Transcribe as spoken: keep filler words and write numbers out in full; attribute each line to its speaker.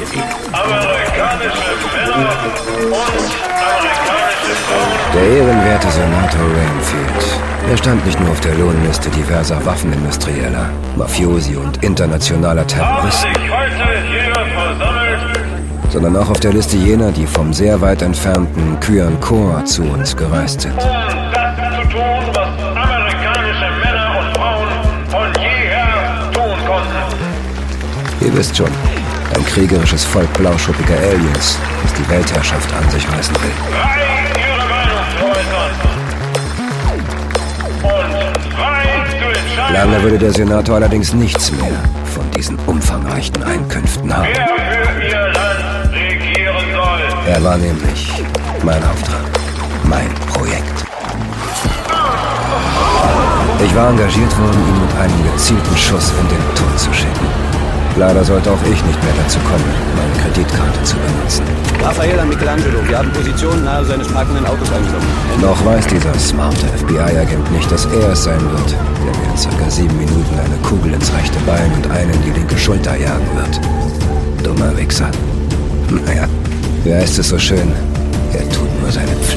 Speaker 1: Amerikanische Männer und amerikanische Frauen.
Speaker 2: Der ehrenwerte Senator Rainfield. Er stand nicht nur auf der Lohnliste diverser Waffenindustrieller, Mafiosi und internationaler Terroristen,
Speaker 1: Haben sich heute hier versammelt,
Speaker 2: sondern auch auf der Liste jener, die vom sehr weit entfernten Kyan-Khor zu uns gereist sind.
Speaker 1: um das zu tun, was amerikanische Männer und Frauen von jeher tun konnten.
Speaker 2: Ihr wisst schon, ein kriegerisches Volk blauschuppiger Aliens, das die Weltherrschaft an sich reißen will.
Speaker 1: Frei ihre Meinung zu äußern. Und frei zu entscheiden,
Speaker 2: Lange würde der Senator allerdings nichts mehr von diesen umfangreichen Einkünften haben.
Speaker 1: wer für ihr Land regieren soll.
Speaker 2: Er war nämlich mein Auftrag, mein Projekt. Ich war engagiert worden, ihn mit einem gezielten Schuss in den Tod zu schicken. Leider sollte auch ich nicht mehr dazu kommen, meine Kreditkarte zu benutzen.
Speaker 3: Raffaella Michelangelo, wir haben Positionen nahe seines parkenden Autos eingenommen.
Speaker 2: Noch weiß dieser smarte F B I-Agent nicht, dass er es sein wird, der mir in circa sieben Minuten eine Kugel ins rechte Bein und eine in die linke Schulter jagen wird. Dummer Wichser. Naja, wie heißt es so schön? Er tut nur seine Pflicht.